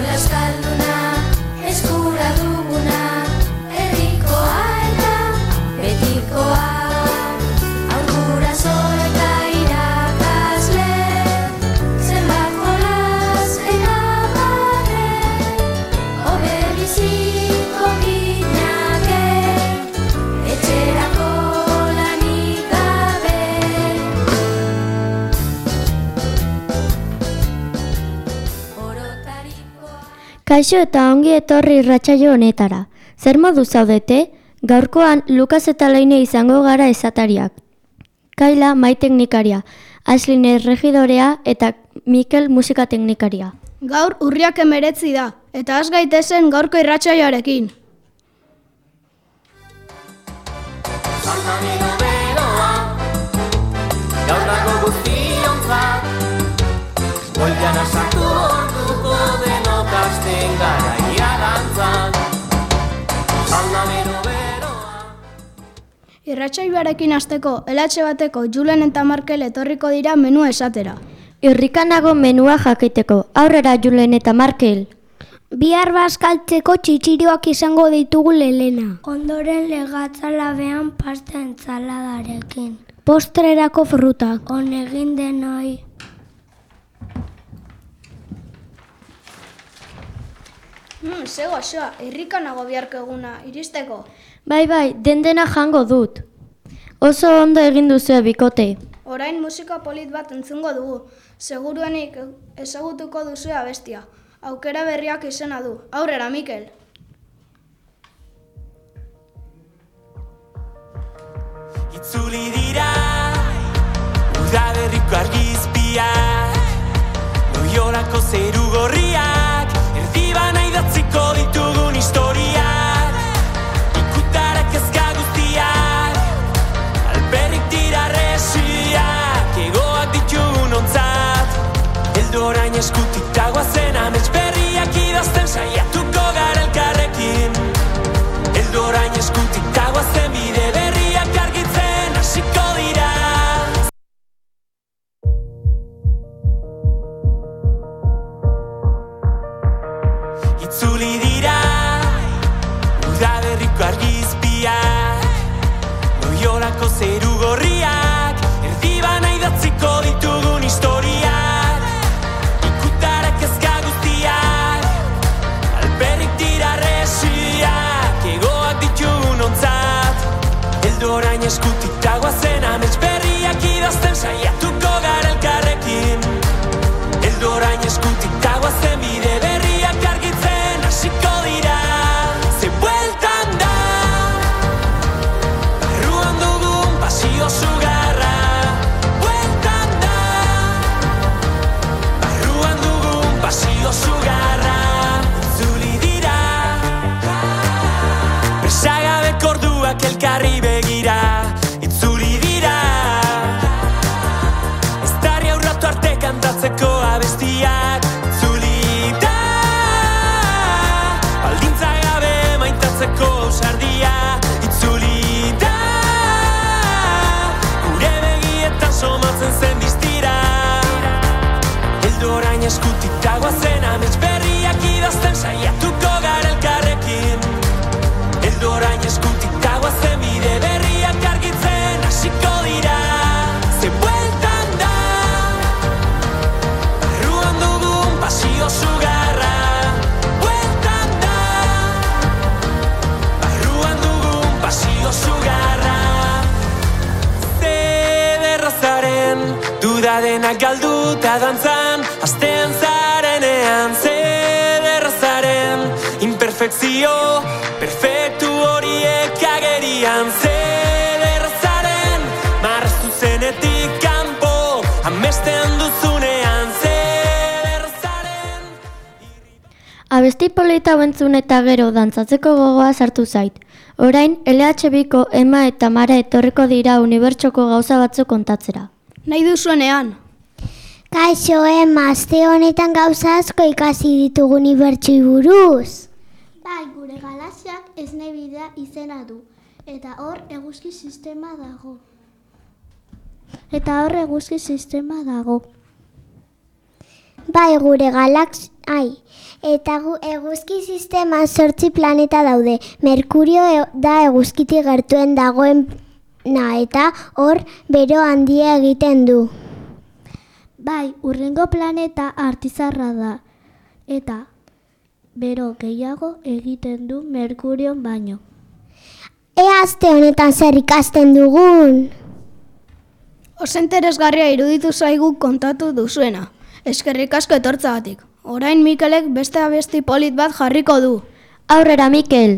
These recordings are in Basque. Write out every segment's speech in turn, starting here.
Eskola euskalduna, eskura duguna, herrikoa eta betikoa. Haur guraso eta irakasle, zenbat jolas eta barre, hobe biziko ginake, etxerako lanik gabe. Kaixo eta ongi etorri irratsaio honetara. Zer modu zaudete? Gaurkoan Lukas eta Leine izango gara esatariak. Kaila mai-teknikaria, Aslin erregidorea eta Mikel musika teknikaria. Gaur urriak 19 da, eta has gaitezen gaurko irratsaioarekin. Saltamino beroa, gaur dago guztiontzat, bueltan asartu orduko denok hasten gara iagantzan. Saltamino beroa. Irratsaioarekin hasteko, elatxe bateko Julen eta Markel etorriko dira menua esatera. Irrikanago menua jakiteko. Aurrera Julen eta Markel. Bihar bazkaltzeko txitxirioak izango ditugu lelena. Ondoren legatzalabean pasta entsaladarekin. Postrerako frutak. On egin denoi. Ze goxoa, irrikanago biharko eguna, iristeko. Bai, dena jango dut. Oso ondo egin duzue bikote. Orain musika polit bat entzungo dugu. Seguruenik ezagutuko duzue abestia. Aukera berriak izena du. Aurrera, Mikel! Itzuli dira, udaberriko argizpiak, Loiolako zeru gorriak, erdibana idatziko ditugun historiak, ikutarrak ezka guztiak, alperrik dira resiak, egoak ditugun ontzat, eldorain eskutik dagoazen amets berriak idazten saiatuko gara elkarrekin. Eldorain eskutik dagoazen bide berriak argitzen hasiko dira. Itzuli dira, udaberriko argizpiak, Loiolako zeru gorriak, erdibana idatziko ditugun historiak, ikutarrak ezka guztiak, alperrik dira resiak, egoak ditugun ontzat, eldorain eskutik dagoazen amets berriak idazten saiatuko gara elkarrekin. Eldorain eskutik dagoazen bide berriak argitzen hasiko dira. Ze bueltan da, barruan dugun pasio sugarra. Bueltan da, barruan dugun pasio sugarra. Itzuli dira, presagabeko orduak elkarri begira. Itzuli dira, eztarri aurratu arte kantatzeko abestiak. Itzuli da, baldintza gabe maintatzeko ausardia. Itzuli da, gure begietan somatzen zen distira. Eldorain eskutik dagoazen amets berriak idazten saiatuko gara elkarrekin. Eldorain eskutik dagoazen bide berriak argitzen hasiko dira. Ze bueltan da, barruan dugun pasio sugarra. Bueltan da, barruan dugun pasio sugarra. Zederrazaren duda denak galduta dantzan, hasten zarenean. Zederrazaren imperfekzio perfektu horiek agerian. Zederrazaren marraztu zenetik kanpo, amesten duzunean. Zederrazaren Abesti polita bentzun eta gero dantzatzeko gogoa sartu zait. Orain, LHBko Ema eta Mara etorriko dira unibertsoko gauza batzuk kontatzera. Nahi duzuenean. Kaixo, Ema, aste honetan gauza asko ikasi ditugu unibertsoi buruz. Bai, gure galaxiak esnebidea izena du, eta hor eguzki sistema dago. Bai, gure Eta eguzki sisteman 8 planeta daude. Merkurio da eguzkitik gertuen dagoena eta hor bero handia egiten du. Bai, hurrengo planeta Artizarra da. Eta bero gehiago egiten du Merkurion baino. Ea aste honetan zer ikasten dugun? Oso interesgarria iruditu zaigu kontatu duzuena. Eskerrik asko etortzagatik. Orain Mikelek beste abesti polit bat jarriko du. Aurrera, Mikel!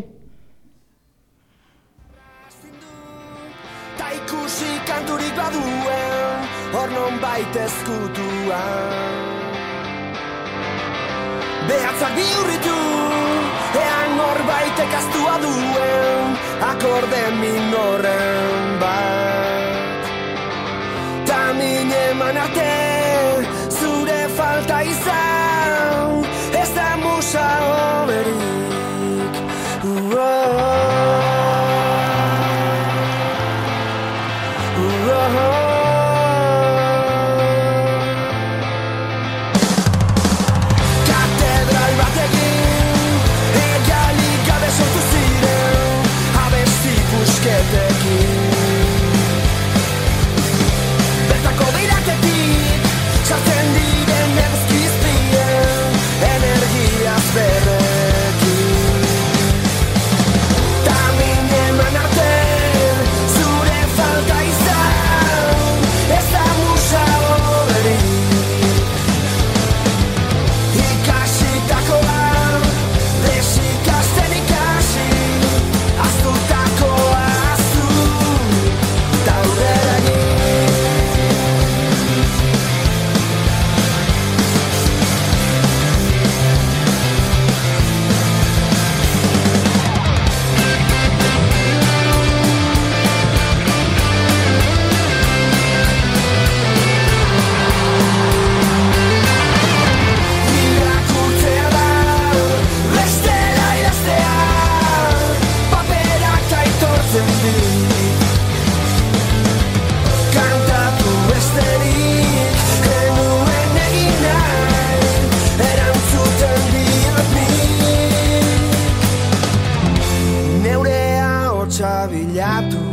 Ta ikusi kanturik baduen, hor nonbait ezkutuan. Behatzak bihurritu, ean norbaitek aztua duen, akorde minoren bat. Ta min eman arte, zure falta izan, ez da musa hoberik. Katedral batekin, egalik gabe sortu ziren, abesti pusketekin. Bertako beiratetik, sartzen diren eguzkizpien, energiaz berrekin. Ta min eman arte, zure falta izan, ez da musa hoberik. Ikasitakoa, desikasten ikasi, aztutakoa aztu, ta aurrera egin. Irakurtzea da, bestela idaztea, paperak aitortzen dit. Kantatu besterik, genuen egin nahi, erantzuten diot nik. Neurea hotza bilatu,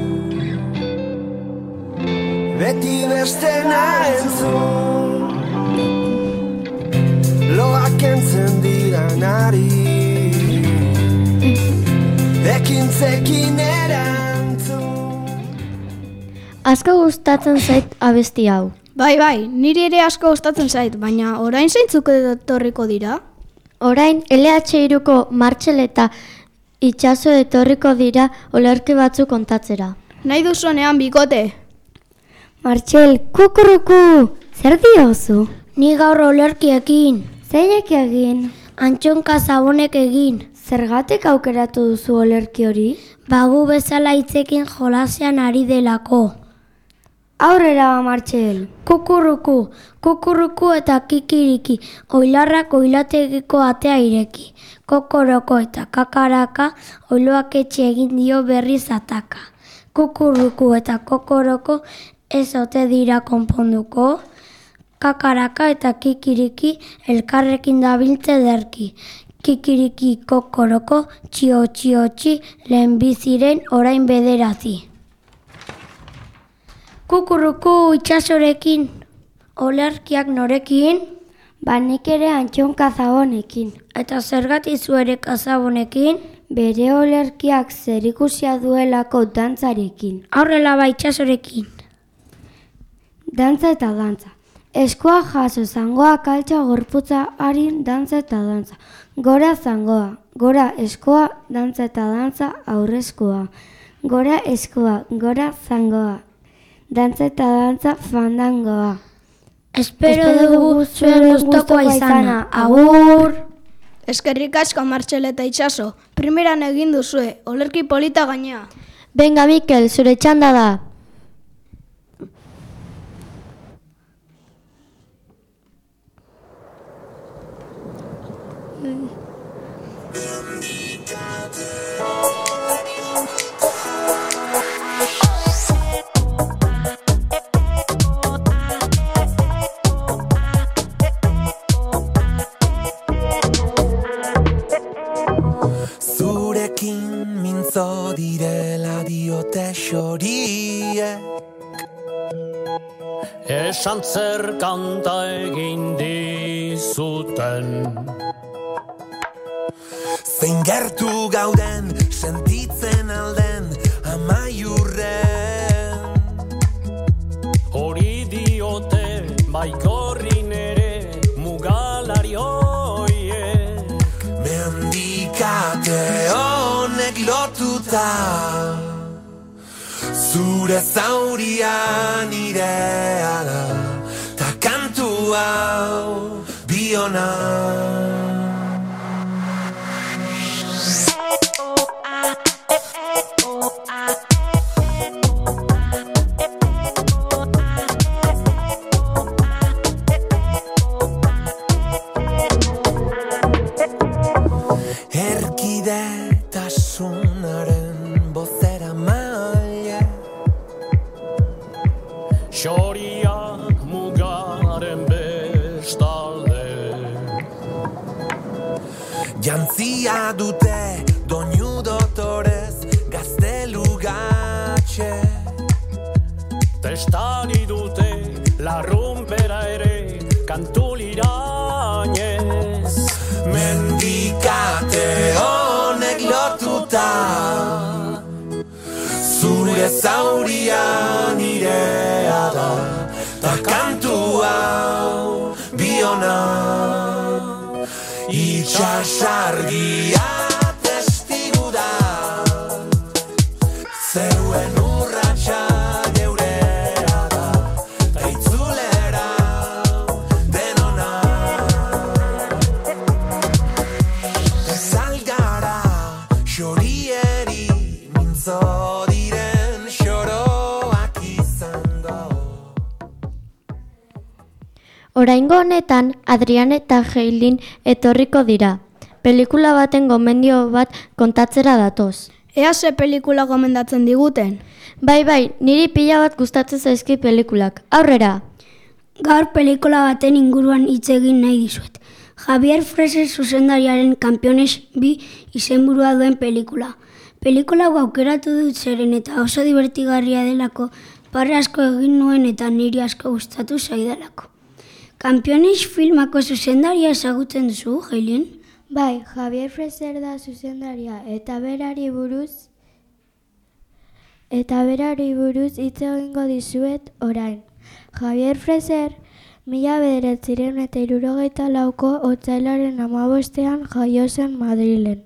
beti bestena entzun. Loak entzen diranari, ekintzekin erantzun. Asko gustatzen zait abesti hau. Bai, niri ere asko gustatzen zait, baina orain zeintzuk etorriko dira? Orain, LH3ko Martxel eta Itxaso etorriko dira olerki batzuk kontatzera. Nahi duzunean bikote. Martxel, kukuruku! Zer diozu? Ni gaur olerkiekin, Zeinek egin? antxonka zabonek egin. Zergatik aukeratu duzu olerki hori? Bagu bezala hitzekin jolasean ari delako. Aurrera, Martxel! Kukuruku, kukuruku eta kikiriki, oilarrak oilategiko atea ireki. Kokoroko eta kakaraka, oiloak etxe egin dio berriz ataka. Kukuruku eta kokoroko ez ote dira konponduko. Kakaraka eta kikiriki elkarrekin dabiltze derki. Kikiriki kokoroko txio-txio-txi lehenbiziren orain bederazi. Kukuruku itxasorekin, olerkiak norekin, Nik ere antxonka zabonekin. eta zergatik zu ere kazabonekin, Bere olerkiak zerikusia duelako dantzarekin. aurrela ba itxasorekin. Dantza eta dantza. Eskua jaso, zangoa kaltsa gorputza harin dantza eta dantza. Gora zangoa, gora eskua, dantza eta dantza aurreskua. Gora eskua, gora zangoa. Dantza eta dantza fandangoa. Espero dugu zuen gustokoa izana. Agur! Eskerrik asko Martxel eta Itxaso. Primeran egin duzue, olerki polita gainea. Benga, Mikel, zure txanda da. dute xoriek. Esan zer kanta egin dizuten. Zein gertu gauden, sentitzen alden amaiurren. Hori diote baikorrin ere mugalari hoiek. Mendikate honek lotuta, zure zauria nirea da, ta kantu hau biona. Erkidetasunaren bozera maile, Xoriak mugaren bestalde. jantzia dute doinu dotorez gaztelugatxe. Testari dute larrumpera ere kantulirainez. Mendikate honek lotuta, zure zauria nirea da, ta kantu hau biona. Itxasargia testigu da, zeruen urratsa geurea da, ta itzulera denona. Zalgara xorieri mintzo diren xoroak izango. Oraingo honetan, Adrian eta Heilin etorriko dira. Pelikula baten gomendio bat kontatzera datoz. Ea ze pelikula gomendatzen diguten. Bai, niri pila bat gustatzen zaizki pelikulak. Aurrera! Gaur pelikula baten inguruan hitz egin nahi dizuet. Javier Freser zuzendariaren Campeones 2 izenburua duen pelikula. Pelikula hau aukeratu dut zeren eta oso divertigarria delako, barre asko egin nuen eta niri asko gustatu zaidalako. Campeones filmako zuzendaria ezagutzen duzu, Heilin? Bai, Javier Freser da zuzendaria eta berari buruz hitz egingo dizuet orain. Javier Freser 1964ko otsailaren 15ean jaio zen Madrilen.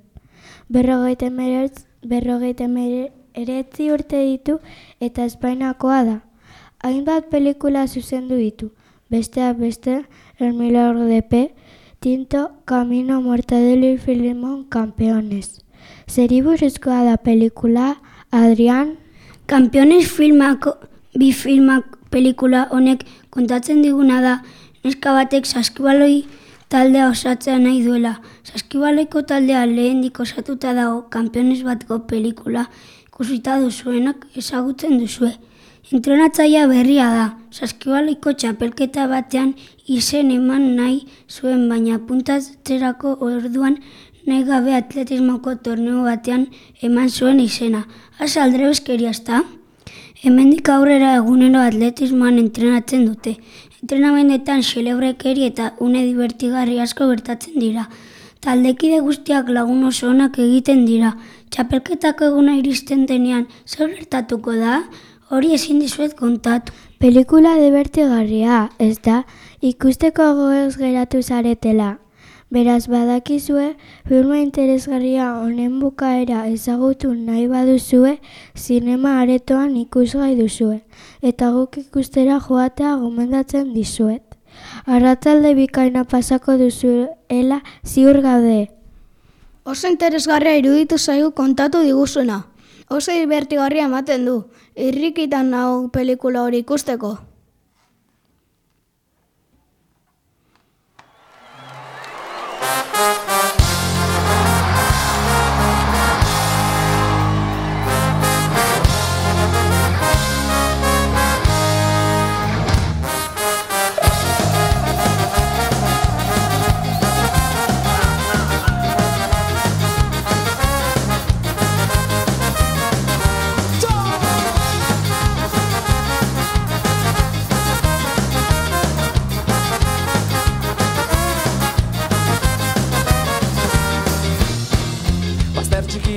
59 urte ditu eta Espainiakoa da. Hainbat pelikula zuzendu ditu. Besteak beste, El Milagro de P, Tinto, Camino, Mortadelo y Filemón, Campeones. Zeri buruzkoa da pelikula, Adrian? Campeones filmako pelikula honek kontatzen diguna da neska batek saskibaloi taldea osatzea nahi duela. Saskibaloiko taldea lehendik osatuta dago Campeones batko pelikula ikusita duzuenak ezagutzen duzue. Entrenatzailea berria da, saskibaloiko txapelketa batean izen eman nahi zuen, baina puntatzerako orduan nahi gabe atletismoko torneo batean eman zuen izena. Asa aldrebeskeria ezta? Hemendik aurrera egunero atletismoan entrenatzen dute. Entrenamendetan xelebrekeri eta une divertigarri asko gertatzen dira. Taldekide guztiak lagun oso onak egiten dira. Txapelketako eguna iristen denean, zer gertatuko da? Hori ezin dizuet kontatu. Pelikula divertigarria, ez da, ikusteko gogoz geratu zaretela. Beraz badakizue, filma interesgarria honen bukaera ezagutu nahi baduzue, zinema aretoan ikusgai duzue, eta guk ikustera joatea gomendatzen dizuet. Arratsalde bikaina pasako duzuela ziur gaude. Oso interesgarria iruditu zaigu kontatu diguzuena. Oso divertigarria ematen du, irrikitan nago pelikula hori ikusteko.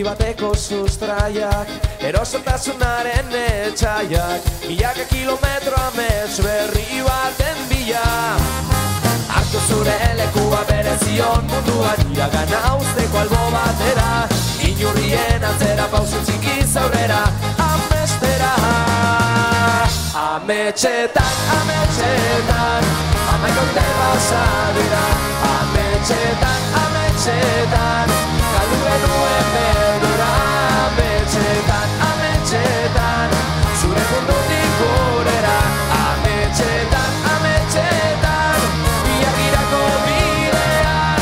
bateko sustraiak, erosotasunaren etxaiak, milaka kilometro amets berri baten bila. Hartu zure lekua berezion munduan iragana uzteko albo batera, inurrien atzera pausu txikiz aurrera, amestera. Ametxetan, ametxetan, amaika urte pasa dira. Ametxetan, ametxetan, galdu genuen beldurra. Ametxetan, ametxetan, zure mundutik gurera. Ametxetan, ametxetan, biargirako bidean.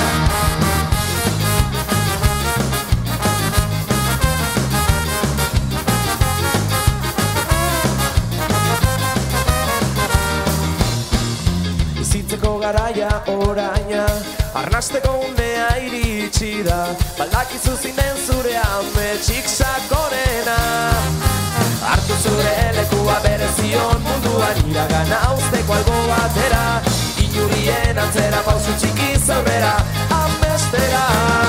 Bizitzeko garaia oraina, arnasteko unea iritsi da, baldakizu zinen zure ametsik sakonena. Hartu zure lekua berezion munduan iragana uzteko albo batera, inurrien antzera pausu txikiz aurrera, amestera.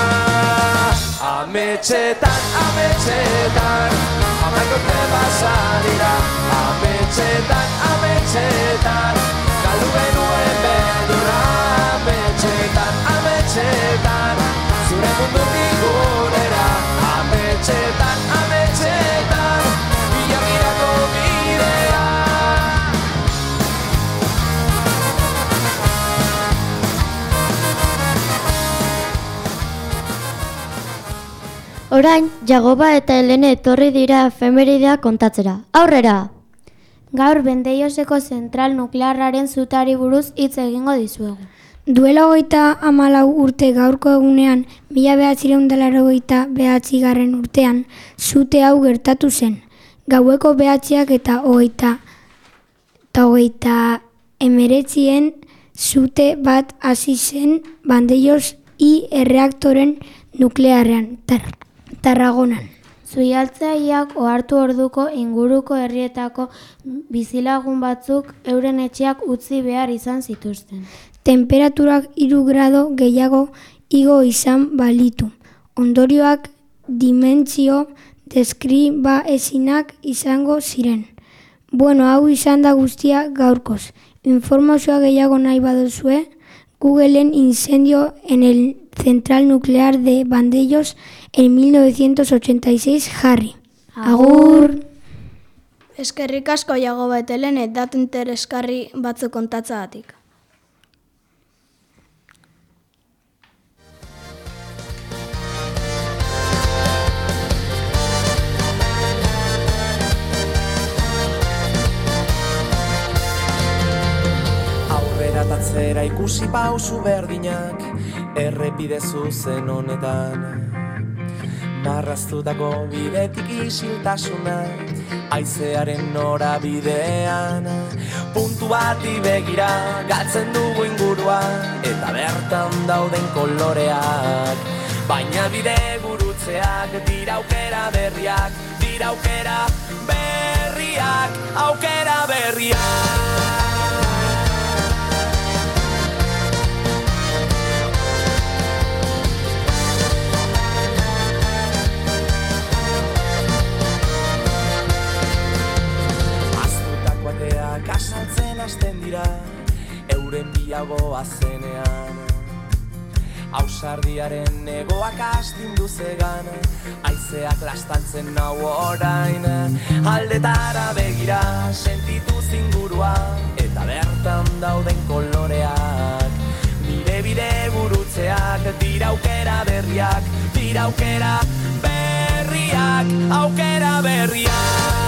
Ametxetan, ametxetan, amaika urte pasa dira. Ametxetan, ametxetan, galdu genuen beldurra. Ametxetan, ametxetan, zure mundutik gurera. Ametxetan, ametxetan, biargirako bidea. Orain, Jagoba eta Helene etorri dira efemeridea kontatzera. Aurrera! Gaur Bendeioseko zentral nuklearraren zutari buruz hitz egingo dizuegu. Duela 34 urte gaurko egunean, 1989 urtean, zute hau gertatu zen. Gaueko 9 eta 19 zute bat hasi zen Vandellós I erreaktoren nuklearrean, Tarragonan. Zuialtzaileak ohartu orduko inguruko herrietako bizilagun batzuk euren etxeak utzi behar izan zituzten. Temperaturak 3 grado gehiago igo izan balitu. Ondorioak dimentsio deskriba ezinak izango ziren. Bueno, hau izan da guztia gaurkoz. Informazioa gehiago nahi baduzue, Googleen incendio en el central nuclear de Vandellós en 1986 jarri. Agur! Eskerrik asko Jagoba eta Helene datu interesgarri batzuk kontatzagatik. Atzera ikusi pausu berdinak, errepide zuzen honetan. Marraztutako bidetik isiltasuna, haizearen norabidean. Puntu bati begira, galtzen dugu ingurua, eta bertan dauden koloreak. Baina bide gurutzeak, dira aukera berriak, dira aukera berriak, aukera berriak. Kasaltzen hasten dira, euren biagoa zenean. Ausardiaren egoak astindu zegan, haizeak lastaltzen nau orain. Aldetara begira, sentitu zingurua, eta bertan dauden koloreak. Nire bide gurutzeak, dira aukera berriak, dira aukera berriak, aukera berriak.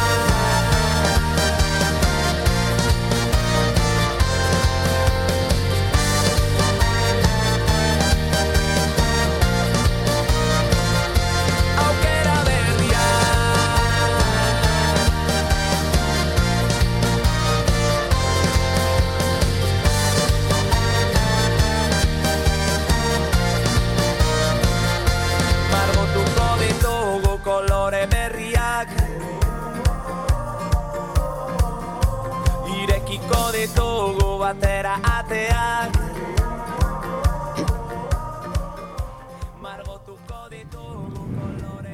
Irekiko ditugu batera ateak, margotuko ditugu kolore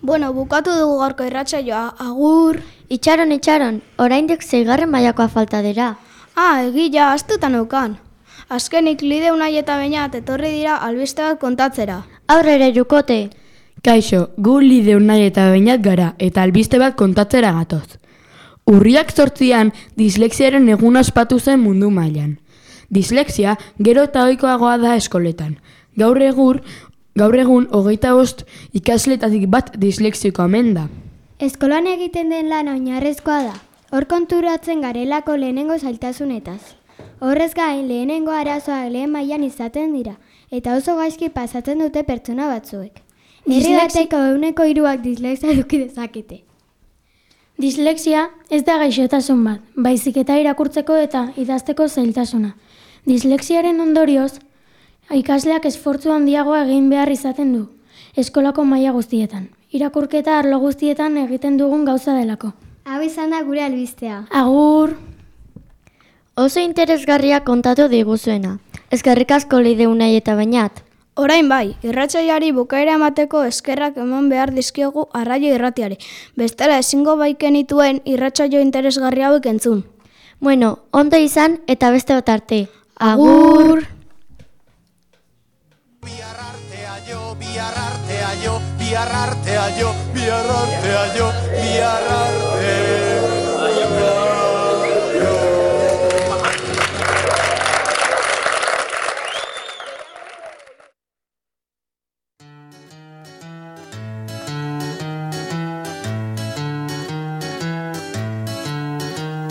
Bueno, bukatu dugu gaurko irratsaioa, agur. Itxaron, oraindik 6. mailakoa falta dira. Egia, astuta neukan. Azkenik Lide Unai eta Beñat etorri dira albiste bat kontatzera. Aurrera Irukote. Kaixo, gu Lide Unai eta Beñat gara eta albiste bat kontatzera gatoz. Urriak 8an dislexiaren eguna ospatu zen mundu mailan. Dislexia gero eta ohikoagoa da eskoletan. Gaur egun 25 ikasletatik bat dislexiko omen da. Eskolan egiten den lan oinarrezkoa da. Hor konturatzen garelako lehenengo zailtasunetaz. Horrez gain, lehenengo arazoak lehen mailan izaten dira, eta oso gaizki pasatzen dute pertsona batzuek. Herri bateko 3% dislexia eduki dezakete. Dislexia ez da gaixotasun bat, baizik eta irakurtzeko eta idazteko zailtasuna. Dislexiaren ondorioz, ikasleak esfortzu handiagoa egin behar izaten du, eskolako maila guztietan. Irakurketa arlo guztietan egiten dugun gauza delako. Hau izan da gure albistea. Agur! Oso interesgarria kontatu diguzuena. Eskerrik asko Lide Unai eta Beñat. Orain bai, irratsaioari bukaera emateko eskerrak eman behar dizkiogu Arraio Irratiari. Bestela ezingo baikenituen irratsaio interesgarri hauek entzun. Bueno, ondo izan eta beste bat arte. Agur!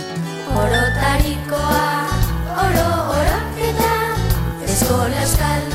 Orotarikoa, oro-oroketa, eskola euskal